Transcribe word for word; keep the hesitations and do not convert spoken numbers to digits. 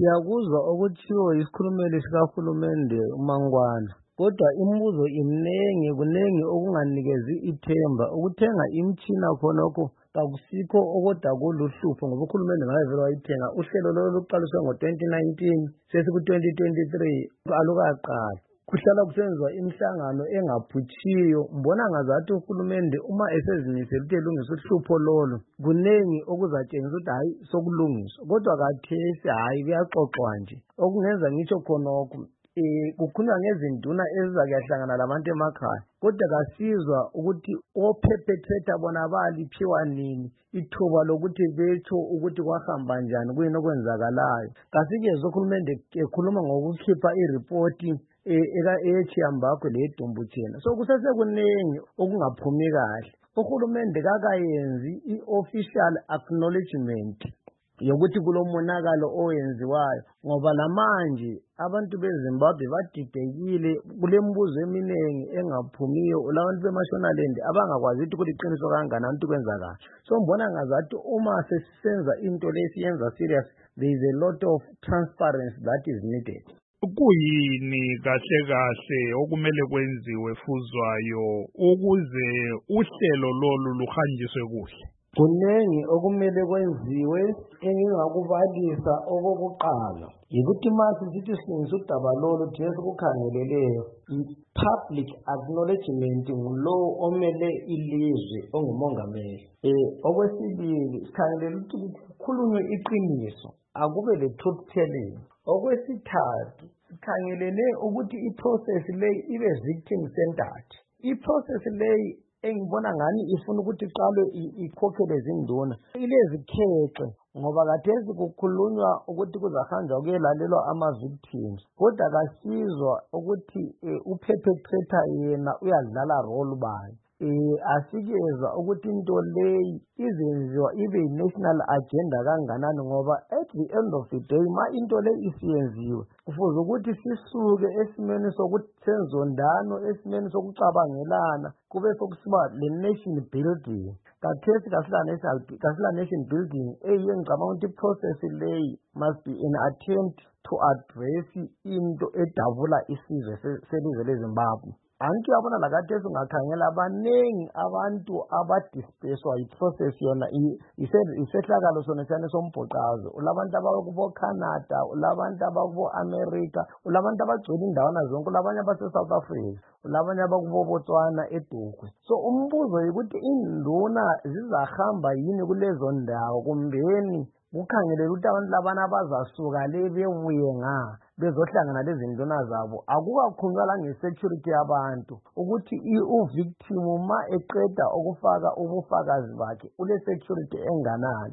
Siyakuzwa okuthiwa isikhulumeli sikahulumende uMangwana, kodwa imibuzo imnengi, kunengi okunganikezi ithemba. Ukuthenga imitshina khonokho kakusikho okodwa kuluhlupho ngoba uhulumende ngabe vele wayithenga. Uhlelo lolu luqaliswe ngo-twenty nineteen sesiku-twenty twenty-three alukaqali. Kuhlala kusenziwa imihlangano engaphuthiyo. Mbona ngazathi uhulumende uma esezimisele ukuthi elungise uhlupho lolo, kunengi okuzatshengisa ukuthi hayi sokulungiswa, kodwa kathesi hayi kuyaxoxwa nje. Okungenza ngitsho khonokho um kukhulunywa ngezinduna ezizakuyahlangana labantu emakhaya, kodwa kasizwa ukuthi ophephethwetha bona baliphiwa nini ithuba lokuthi betsho ukuthi kwahamba njani, kuyini okwenzakalayo. Kasikezwe uhulumende ekhuluma ngokukhipha iripoti eyechiyambakho leyedumbuthena. So kusesekunengi okungaphumi kahle. Uhulumende kakayenzi i-official acknowledgement yokuthi kulomonakalo owenziwayo, ngoba lamanje abantu beZimbabwe badidekile, kulembuzo eminengi engaphumiyo, labantu bemashonaland abangakwazi ukuthi kuliqiniso kangakanani ukuthi kwenzakala. So mbona ngazathi uma sesisenza into lesiyenza serious, there is a lot of transparency that is needed. Kuyini kahle kahle okumele kwenziwe Fuzwayo ukuze uhlelo lolu luhanjiswe kuhle? Kunengi okumele kwenziwe. Engingakubalisa okokuqala yikuthi mase sithi silungisa udaba lolu thina sikukhangeleleyo, i-public acknowledgement ngulowo omele ilizwe ongumongameli. Um okwesibili, sikhangelele ukuthi kukhulunywe iqiniso, akube le-truth telling. Okwesithathu, sikhangelele ukuthi i-process leyi ibe victim centered. I-process leyi engibona ngani ifuna ukuthi iqalwe ikhokhele zinduna ilezikhexe, ngoba kathesi kukhulunywa ukuthi kuzahanjwa kuyelalelwa ama-victims, kodwa kasizwa ukuthi uphephethetha yena uyadlala role bani. Um asikezwa ukuthi into leyi izenziwa ibe yi-national agenda kanganani, ngoba at the end of the day ma into leyi isiyenziwe kufuze ukuthi sisuke esimeni sokuthi senzondano, esimeni sokucabangelana, kube sokusiba le-nation building. Kathesi kasila nation building eyiyo ngicabanga ukuthi i-process leyi must be an attempt to address into edabula isizwe selizwe leZimbabwe. Anti uyabona lakathesi ungakhangela abanengi abantu abadispeswa yi-process yona isehlakalo sona siyane sombhoqazo. Ulabantu abakubo-Canada, ulabantu abakubo-America, ulabantu abagcwele indawana zonke, ulabanye abase-South Africa, ulabanye abakubo-Botswana edugwe. So umbuzo yikuthi induna zizahamba yini kulezo ndawo, kumbeni kukhangelele ukuthi abantu labana bazasuka le bebuye nga bezohlangana lezi nduna zabo. Akukakhulunywa la nge-security yabantu ukuthi uvictim ma eqeda ukufaka ubufakazi bakhe ule security enganani.